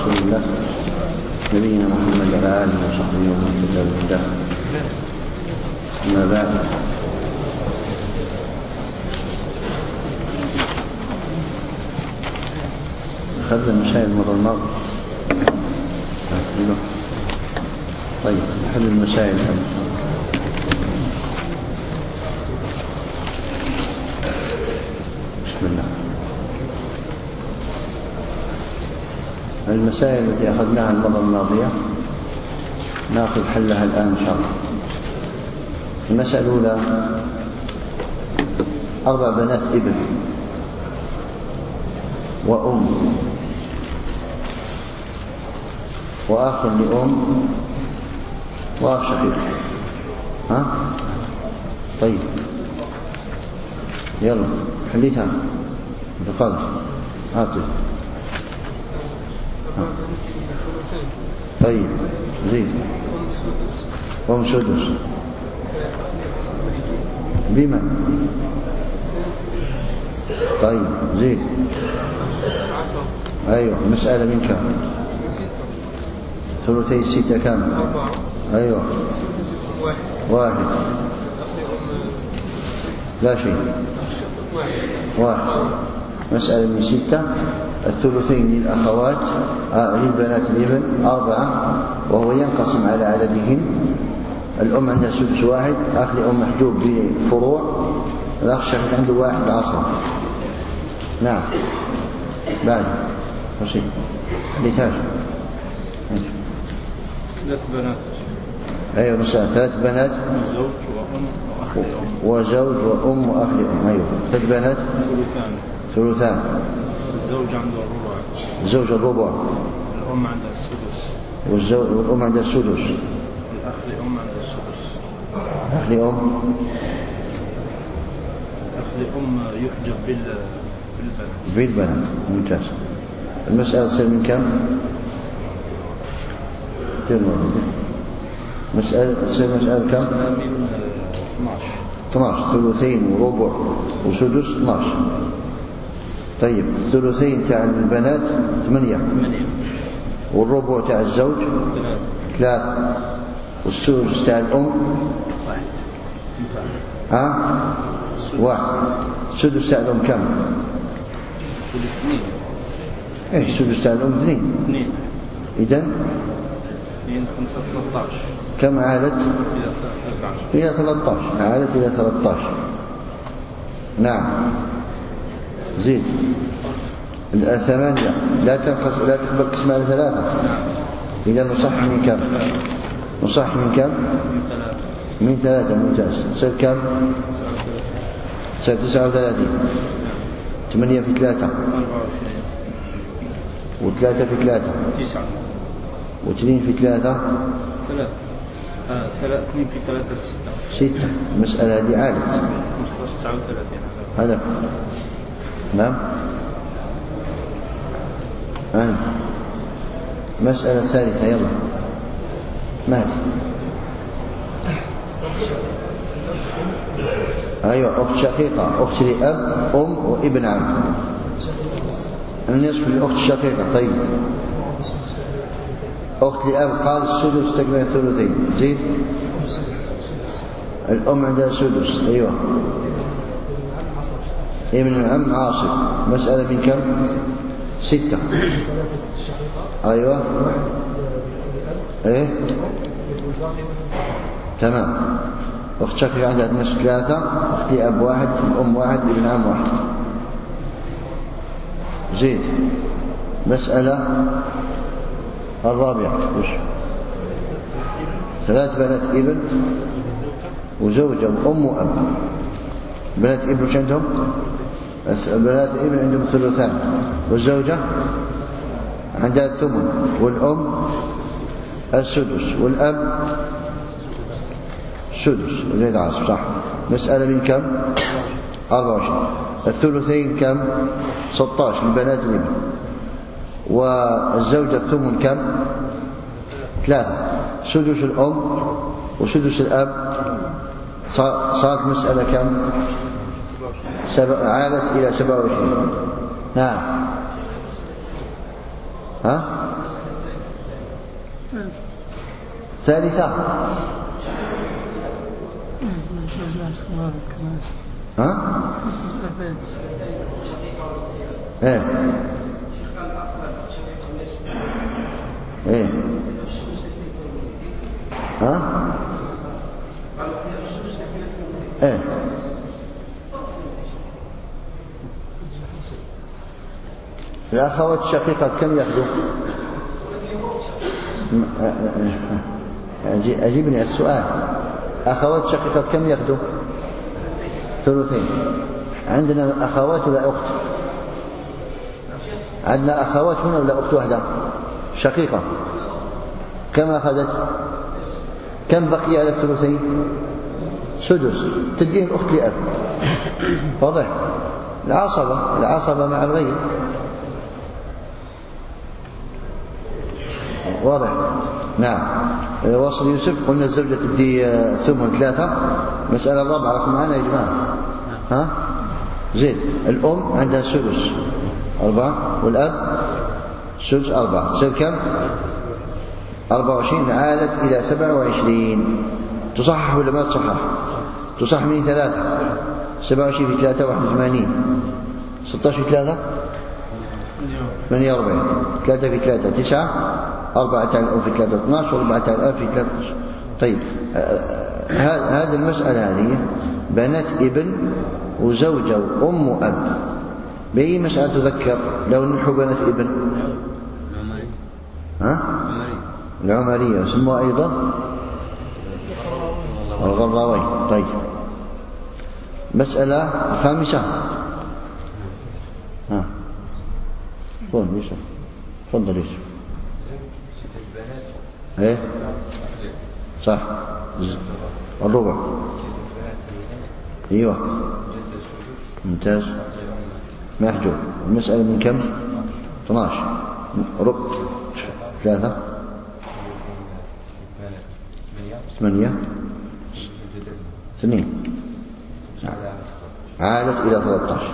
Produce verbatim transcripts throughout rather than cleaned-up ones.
رسول الله نبينا محمد وعلى آله وصحبه ومن تبعهم بإحسان. أما بعد، أخذنا المسائل المرة الماضية. طيب نحل المسائل. بسم الله. المسائل التي أخذناها المرة الماضية نأخذ حلها الآن إن شاء الله. المسألة الأولى: أربع بنات ابن وأم وأخ لأم وأخ شقيق. ها؟ طيب يلا حليتها بقلب عاطل. طيب زيد. أم سدس بما. طيب زيد. أيوة. مسألة من كم؟ ثلثي الستة كم؟ أيوة. واحد. لا شيء. واحد. مسألة من ستة. الثلثين للأخوات آه للبنات الابن أربعة، وهو ينقسم على عددهن. الأم عندها سدس واحد، أخ لأم محجوب بفروع، الأخ الشقيق عنده واحد عصر. نعم. بعد وشيء لتاج ثلاث بنات. أيوة مساء. ثلاث بنات زوج وأم وأخ لأم. وزوج وأم وأخ لأم. أيوة. ثلاث بنات ثلثان. ثلثان. الزوج عنده الربع. الزوج الربع. الأم عندها السدس. والزوج والأم عندها السدس. الأخ لأم عندها السدس. الأخ لأم. الأخ لأم يحجب بال بالبنات. بالبنات. ممتاز. المسألة تصير من كم؟ مسألة تصير مسألة كم؟ من اثناشر. اثناشر. ثلثين وربع وسدس اثناشر. طيب الثلثين تاع البنات ثمانية. ثمانية. والربع تاع الزوج ثلاثة. ثلاثة. والسدس تاع الأم واحد. ها؟ واحد. السدس تاع الأم كم؟ اثنين. ايه السدس تاع الأم اثنين. اثنين. إذن اثنين خمسة ثلاثة عشر. كم عادت؟ إلى إلى ثلاثة عشر. عادت إلى ثلاثة عشر. نعم. زيد. الثمانية لا تنقص لا تقبل قسمها على ثلاثة. إذا نصح من كم؟ نصح من كم؟ من ثلاثة. من ثلاثة. ممتاز. تصير كم؟ تصير تسعة وثلاثين. ثمانية في ثلاثة أربعة وعشرين. وثلاثة في ثلاثة تسعة. واثنين في ثلاثة ثلاثة. آه ثلاثة. اثنين في ثلاثة ستة. ستة. المسألة هذه عادت. خمسة عشر تسعة وثلاثين. هذا. نعم. آه. مسألة ثالثة. يلا مهدي. أيوة. أخت شقيقة، أخت لأب، أم وابن عم. النصف للأخت الشقيقة. طيب أخت لأب قال السدس تكمل الثلثين. زيد. الأم عندها سدس. أيوة. ابن العم عاصب. مسألة من كم؟ ستة. أيوة. إيه تمام. أخت شقيقة عندها نصف ثلاثة، أخت لأب واحد، الأم واحد، ابن عم واحد. زيد. مسألة الرابعة. وش؟ ثلاث بنات ابن وزوجة وأم وأب. بنات ابن وش عندهم؟ بنات ابن عندهم ثلثان، والزوجة عندها الثمن، والأم السدس، والأب سدس. زيد عاصم. صح. مسألة من كم؟ أربعة وعشرين. الثلثين كم؟ ستة عشر لبنات الابن. والزوجة الثمن كم؟ ثلاثة. سدس الأم وسدس الأب. صارت مسألة كم؟ سبع. عادت إلى سبعة وعشرين. نعم. ها؟ ثالثة. ها؟ ايه ايه ها؟ ايه الأخوات الشقيقات كم يأخذوا؟ أجيبني السؤال. أخوات شقيقات كم يأخذوا؟ ثلثين. عندنا أخوات ولا أخت؟ عندنا أخوات هنا ولا أخت واحدة شقيقة؟ كم أخذت؟ كم بقي على الثلثين؟ سدس. تدين الأخت لأب. واضح؟ العصبة العصبة مع الغير. واضح؟ نعم. وصل يوسف. قلنا الزوجة تدي ثمن ثلاثة. مسألة الرابعة رقم معنا يا جماعة. ها؟ زين. الأم عندها سدس أربعة والأب سدس أربعة تصير كم؟ أربعة وعشرين. عادت إلى سبعة وعشرين. تصحح ولا ما تصحح؟ تصحح من ثلاثة. سبعة وعشرين في ثلاثة واحد وثمانين. ستة عشر في ثلاثة ثمانية وأربعين. ثلاثة في ثلاثة تسعة. أربعة على الألف في ثلاثة اثنا عشر. وأربعة على الألف في ثلاثة. طيب هذه المسألة هذه بنات ابن وزوجة وأم وأب. بأي مسألة تذكر لو نحو بنات ابن؟ ها؟ العمرية. يسموها أيضا الغراوي. طيب مسألة خامسة. ها كون يوسف. تفضل يوسف. ايه صح. الربع. ايوه ممتاز. محجوب. المسألة من كم؟ اثنا عشر. ربع ثلاثة ثمانية اثنين. عادت إلى ثلاثة عشر.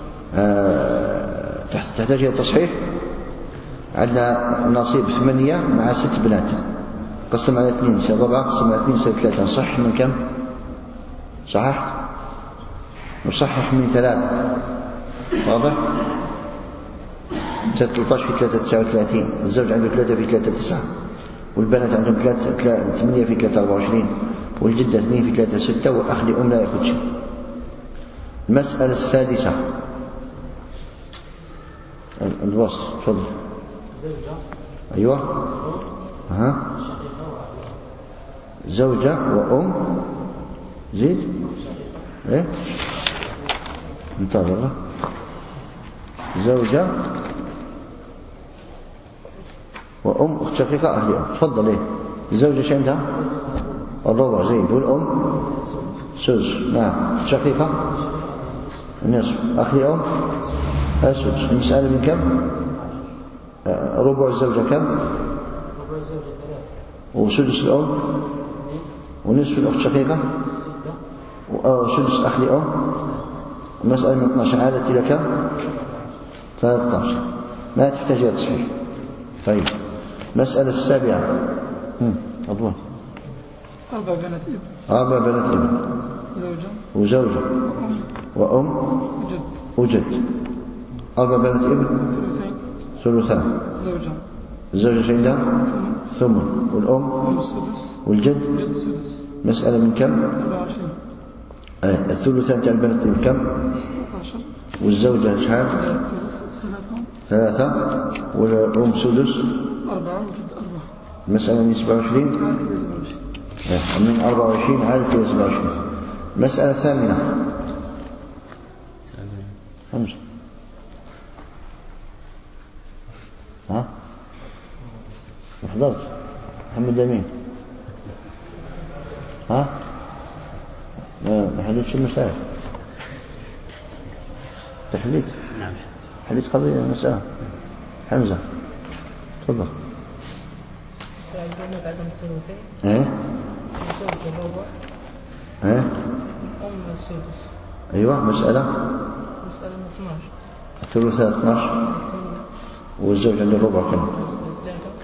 أه تحتاج إلى تصحيح. عندنا نصيب ثمانية مع ست بنات. قسم على اثنين يصير ربعة. قسم على اثنين يصير ثلاثة. نصحح من كم؟ صححت؟ نصحح من ثلاثة. واضح؟ ثلاثة عشر في ثلاثة تسعة وثلاثين. الزوج عنده ثلاثة في ثلاثة تسعة. والبنات عندهم ثلاثة ثمانية في ثلاثة أربعة وعشرين. والجدة اثنين في ثلاثة ستة. والأخ لأم لا يأخذ شيء. المسألة السادسة. الوسط. تفضل. أيوة. ها. زوجة وأم. زيد. إيه. انتظر. زوجة وأم أخت شقيقة أهل أم. تفضل. إيه الزوجة شو عندها؟ الربع. زيد. والأم سدس. نعم. شقيقة النصف. أخ لأم السدس. المسألة من كم؟ ربع الزوجة كم؟ ربع الزوجة ثلاثة. وسدس الأم ونصف الأخت شقيقة وسدس أخ لأم. المسألة من اثنا عشر. عادت إلى كم؟ ثلاثة عشر. ما تحتاج إلى تصحيح. طيب مسألة السابعة. أضوان. أربع بنات ابن. أربع بنات ابن. زوجة وزوجة وأم وجد وجد. أربع بنات ابن ثلثان. زوجة الزوجة عندها ثمن. والأم والسدس. والجد والجد السدس. مسألة من كم؟ أربعة وعشرين. آه. الثلثان تاع البنات من كم؟ ستة عشر. والزوجة شحال؟ ثلاثة. ثلاثة. والأم سدس. أربعة. والجد أربعة. مسألة من سبعة وعشرين. عادت إلى سبعة وعشرين. آه. من أربعة وعشرين عادت إلى سبعة وعشرين. مسألة ثامنة. خمسة. ها؟ ما حضرت محمد أمين. ها؟ ما حددش المسألة. تحديد. نعم. حديد قضية المسألة. حمزة تفضل. مسألة البنات عدم الثلثين. ايه؟ الزوج الربع. ايه؟ الأم السدس. ايوه. مسألة مسألة من اثنا عشر. الثلثاء اثنا عشر. والزوج عنده الربع كم؟ ثلاثة.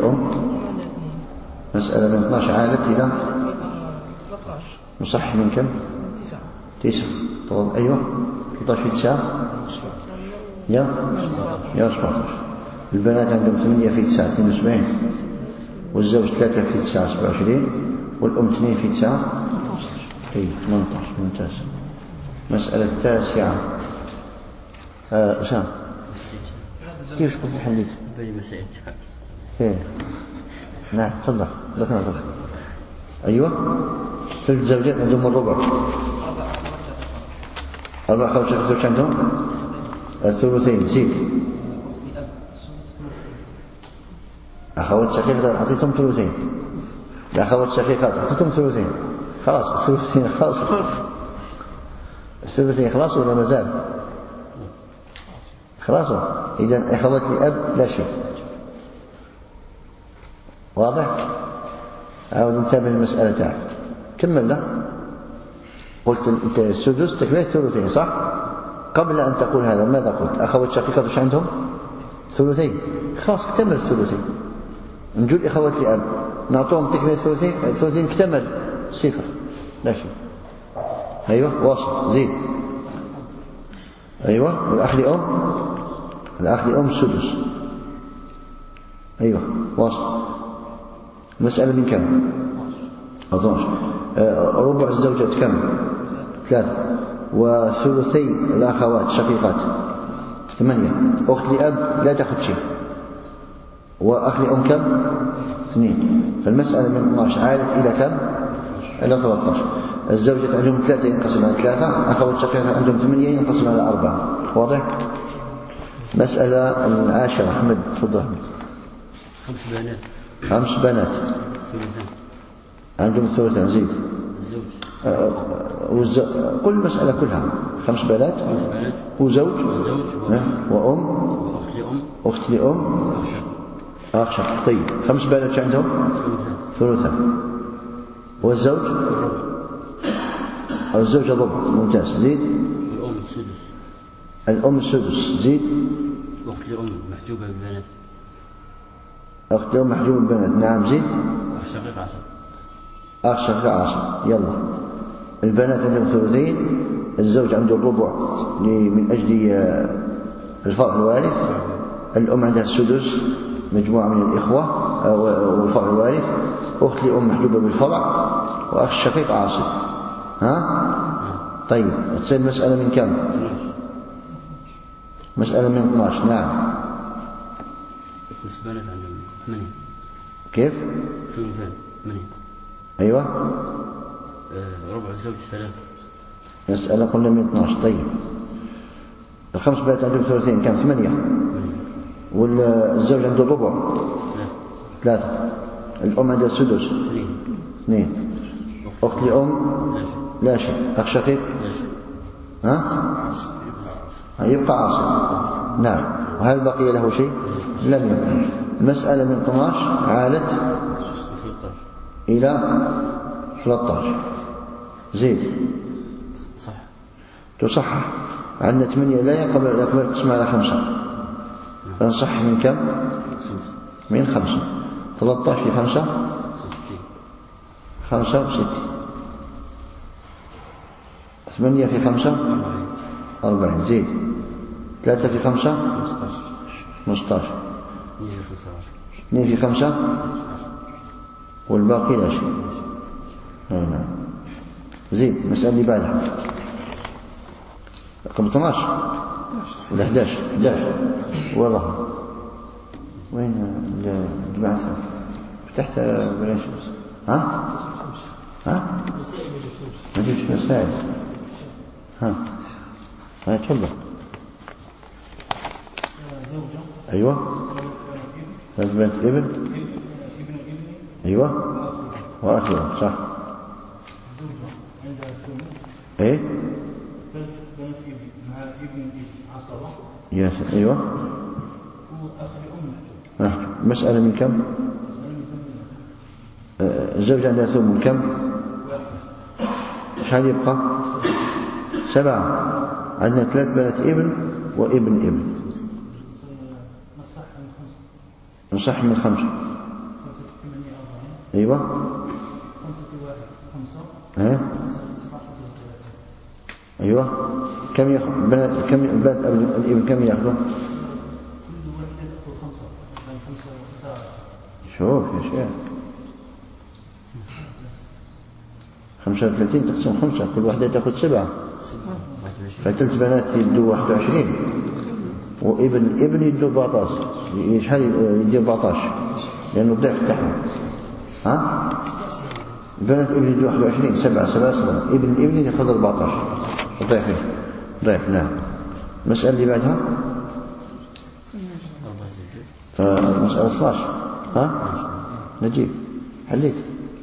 الأم أم عندها اثنين. مسألة من اثناش عادت إلى إلى ثلاثة عشر. مصح من كم؟ من تسعة. تسعة. طب أيوة ثلاثة عشر في تسعة يا يا سبعة عشر. البنات عندهم ثمانية في تسعة اثنين وسبعين، والزوج ثلاثة في تسعة سبعة وعشرين، والأم اثنين في تسعة أي ثمانية عشر. ممتاز. مسألة التاسعة. آه أسامة كيف تقول حليت؟ بني مسائل. إيه نعم تفضل ذكرنا تفضل. أيوة ثلاث زوجات عندهم الربع. أربع أخوات شقيقات عندهم الثلثين. زيد. أخوات شقيقات أعطيتهم ثلثين. الأخوات شقيقات أعطيتهم ثلثين. خلاص الثلثين خلاص. الثلثين خلاص ولا مازال؟ خلاص. إذا أخوات لأب لا شيء. واضح؟ عاود انتبه المسألة تاعك. كمل له. قلت انت السدس تكمل ثلثين صح؟ قبل أن تقول هذا ماذا قلت؟ أخوات شقيقات وش عندهم؟ ثلثين. خلاص اكتمل الثلثين. نجول أخوات لأب نعطوهم تكمل الثلثين. الثلثين اكتمل صفر لا شيء. أيوة واصل. زيد. أيوة الأخ لأم. الأخ لأم السدس. أيوة واصل. مسألة من كم؟ اثناشر. آه ربع الزوجات كم؟ ثلاثة. وثلثي الأخوات شقيقات ثمانية. أخت لأب لا تأخذ شيء. وأخ لأم كم؟ اثنين. فالمسألة من اثناشر عادت إلى كم؟ إلى ثلاثة عشر. الزوجات عندهم ثلاثة ينقسم على ثلاثة. أخوات شقيقات عندهم ثمانية ينقسم على أربعة. واضح؟ مسألة العاشرة. أحمد تفضل. خمس بنات. خمس بنات ثلثان. عندهم ثلثان. زيد. الزوج. أه والزوج. قل المسألة كلها. خمس بنات. خمس بنات. وزوج. وزوج. وأم. وأخت لأم. أخت لأم. وأخ شقيق. أخ شقيق. طيب خمس بنات عندهم ثلثان. ثلثان. والزوج الزوج الربع. ممتاز. زيد. والأم السدس. الأم السدس. زيد. وأخت لأم محجوبة بالبنات. أخت لأم محجوب البنات. نعم. زيد. أخ شقيق عشر. أخ شقيق عشر. يلا البنات عندهم ثلثين. الزوج عنده الربع من أجل الفرع الوارث. الأم عندها السدس مجموعة من الإخوة والفرع الوارث. أخت لأم محجوبة بالفرع. وأخ الشقيق عاصب. ها؟ طيب تصير مسألة من كم؟ مسألة من اثناشر. نعم. خمس بنات عندهم ثمانية. كيف؟ ثلثان ثمانية. أيوة. آه ربع الزوج ثلاثة. مسألة قلنا من اثناشر. طيب الخمس بنات عندهم ثلثين كم؟ ثمانية. والزوج عنده الربع ثلاثة. الأم عندها السدس اثنين. أخت لأم لا شيء. أخ شقيق ها؟ يبقى عاصب. نعم. وهل بقي له شيء؟ لم يبقى. المسألة من اثناشر عادت إلى ثلاثة عشر. زيد. صح. تصحح. عندنا ثمانية لا يقبل يقبل تسمع على خمسة. فنصح من كم؟ من خمسة. ثلاثة عشر في خمسة خمسة وستين. ثمانية في خمسة أربعين. زيد. ثلاثة في خمسة خمسطاشر. اثنين في خمسة والباقي لا شيء. نعم. زيد. مسألة اللي بعدها رقم اثناشر ولا احد عشر؟ احد عشر. والله وين الجماعة؟ فتحت بلاش. ها؟ ها؟ ما جبتش مسائل. ها؟ ها تفضل. أيوة. ثلاث بنات ابن. أيوة. وأخيرا صح. إيه؟ يا أيوة. آه. مسألة من كم؟ آه. الزوج عندها ثمن كم؟ شحال يبقى؟ سبعة. عندنا ثلاث بنات ابن وابن ابن. نصح من خمسة. أيوة. ها؟ أيوة. كم يأخذ بنات كم بنات الابن كم يأخذون؟ شوف يا شيخ خمسة وثلاثين تقسم خمسة كل واحدة تأخذ سبعة فثلاث بنات يدوا واحد وعشرين وابن ابن يدوا أربعة عشر شحال يدوا أربعة عشر لأنه الضعف تاعهم. ها بنات ابن يدوا واحد وعشرين سبعة سبعة سبعة ابن ابن يأخذ أربعة عشر ضعفين ضعف. نعم. المسألة اللي بعدها فالمسألة اثنا عشر. ها نجيب حليت.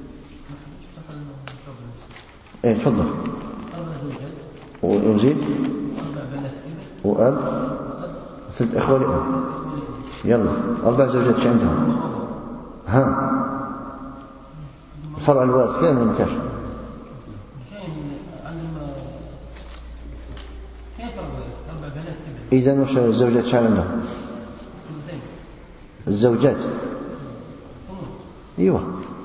ايه تفضل. وزيد وأب ثلاث إخوة لأب. يلا أربع زوجات شو عندهم؟ ها فرع الوارث كان ولا كاش؟ إذا وش الزوجات شو عندهم؟ الزوجات أيوة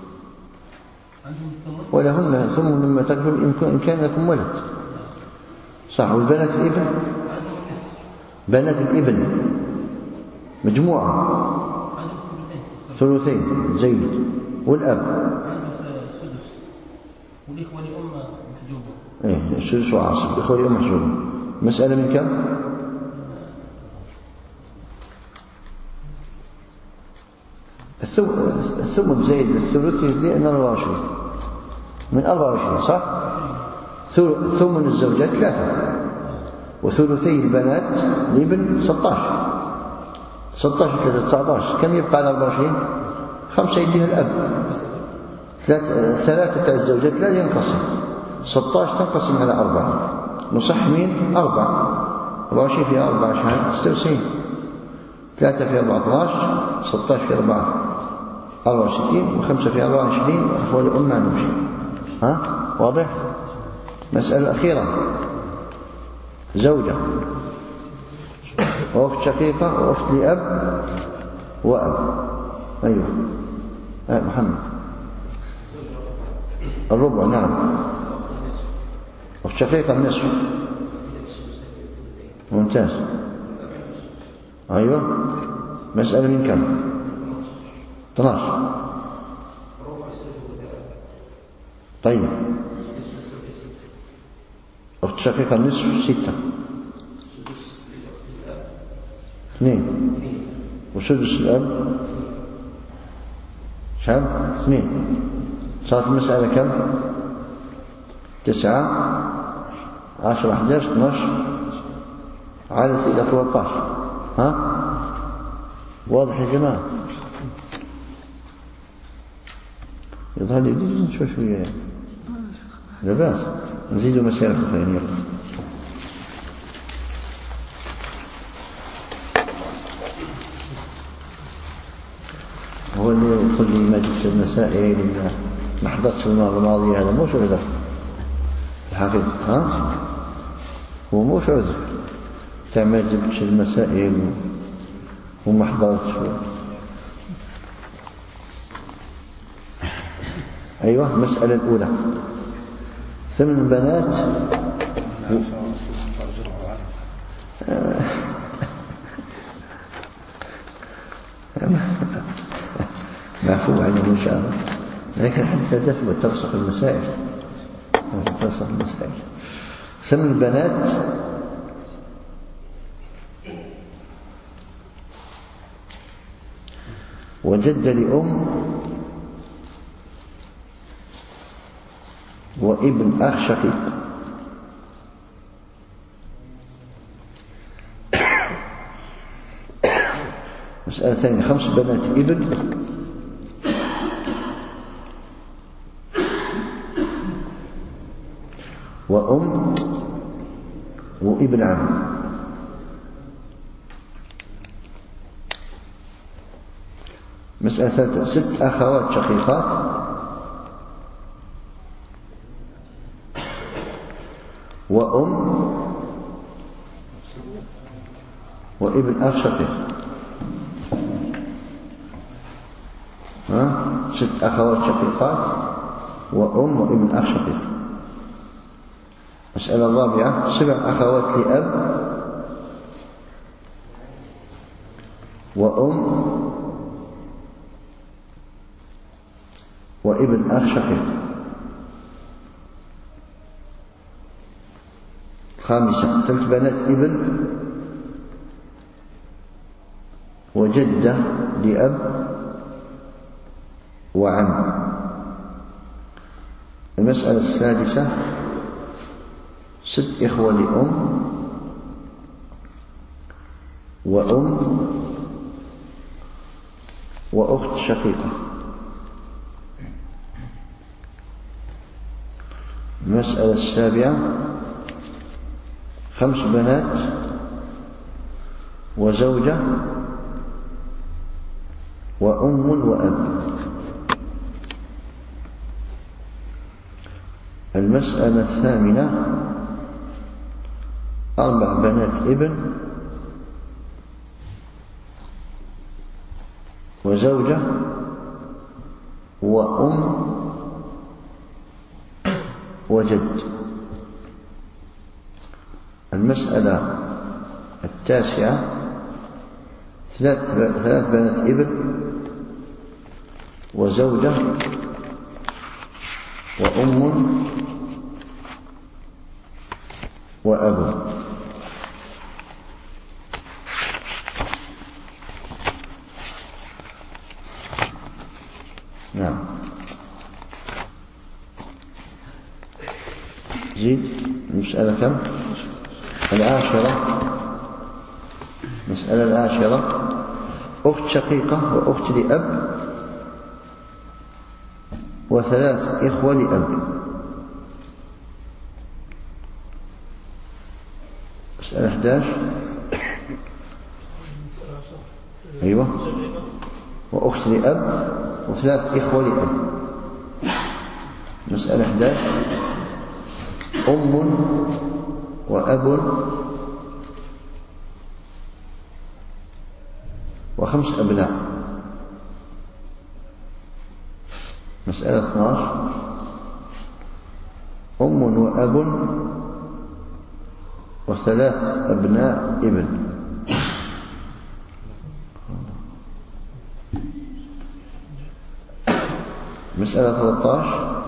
ولهن ثم لما تكبر إن كان لكم ولد صح. والبنات الابن بنات الابن مجموعة ثلثين زيد. والأب والإخوة لأم محجوبة. إيه سدس وعاصب إخوة لأم محجوبة. مسألة من كم؟ الثمن زائد الثلث من أربعة وعشرين من أربعة وعشرين صح؟ ثمن الزوجات ثلاثة وثلثي البنات الابن ستة عشر ستة عشر ثلاثة تسعة عشر. كم يبقى على أربعة وعشرين؟ خمسة يديها الأب. ثلاثة الزوجات لا ينقسم ستة عشر تنقسم على أربعة نصح مين؟ أربعة أربعة وعشرين فيها أربعة شهر ستة وتسعين ثلاثة فيها أربعة عشر ستة عشر في أربعة أربعة وستين وخمسة في أربعة وعشرين أخوة لأم ما نمشي. ها واضح؟ مسألة أخيرة زوجة وأخت شقيقة وأخت لأب وأب. أيوة آه محمد الربع. نعم. أخت شقيقة النصف. ممتاز. أيوة. مسألة من كم؟ اثنا عشر. طيب أخت شقيقة النصف ستة اثنين وسدس الأب شاب اثنين. صارت المسألة كم؟ تسعة عشرة أحد عشر اثنا عشر عادت إلى ثلاثة عشر. ها واضح يا جماعة؟ يظهر لي بدي شوي شوية يعني. لا بأس نزيدوا مسائل أخرى يلا. هو اللي يقول لي ما جبت المسائل ما حضرتش المرة الماضية هذا موش عذر الحقيقة. ها هو موش عذر تاع ما جبتش المسائل وما حضرتش. أيوة. المسألة الأولى ثمن بنات معفو عنه إن شاء الله لكن حتى تثبت ترسخ المسائل ترسخ المسائل. ثمن البنات وجد لأم وابن أخ شقيق. مسألة ثانية خمس بنات ابن وأم وابن عم. مسألة ثالثة ست أخوات شقيقات وأم وابن أخ شقيق. ها ست أخوات شقيقات وأم وابن أخ شقيق. مسألة الرابعة سبع أخوات لأب وأم وابن أخ شقيق. خامسة ثلاث بنات ابن وجدة لأب وعم. المسألة السادسة ست إخوة لأم وأم وأخت شقيقة. المسألة السابعة خمس بنات وزوجة وأم وأب. المسألة الثامنة أربع بنات ابن وزوجة وأم وجد. المسألة التاسعة ثلاث ثلاث بنات ابن وزوجة وأم وأب. نعم. زيد. المسألة كم؟ العاشرة. مسألة العاشرة أخت شقيقة وأخت لأب وثلاث إخوة لأب. مسألة أحد عشر. أيوة. وأخت لأب وثلاث إخوة لأب. مسألة أحد عشر أم وأب وخمس أبناء. مسألة اثني عشر أم وأب وثلاث أبناء ابن. مسألة ثلاثة عشر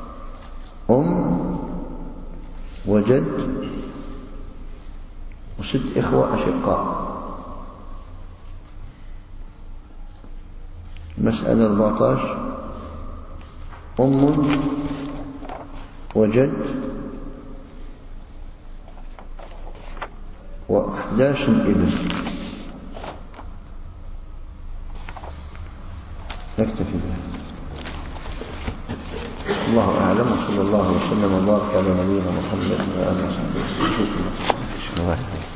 أم وجد وست إخوة أشقاء. مسألة أربعة عشر أم وجد وأحد عشر ابن. نكتفي بها. الله أعلم وصلى الله وسلم وبارك على نبينا محمد وآله وصحبه.